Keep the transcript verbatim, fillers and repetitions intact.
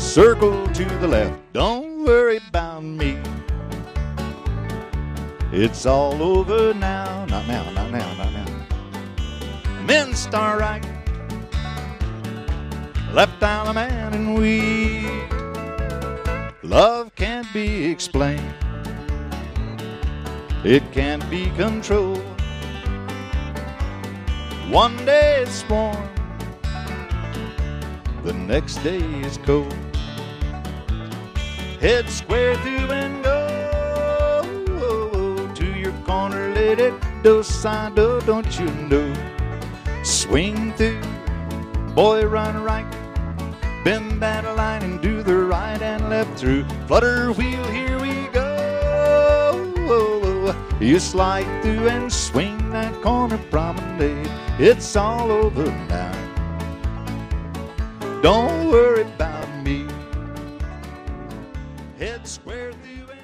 circle to the left. Don't worry about me. It's all over now. Not now, not now, not now. Men star right, left down a man and we. Love can't be explained, it can't be controlled. One day it's warm, the next day is cold. Head square through and go to your corner, lady, do side, do, don't you know? Swing through, boy, run right, bend that line and do the right and left through. Flutter wheel, here we go. You slide through and swing that corner promenade. It's all over now. Don't worry about me. Head square through and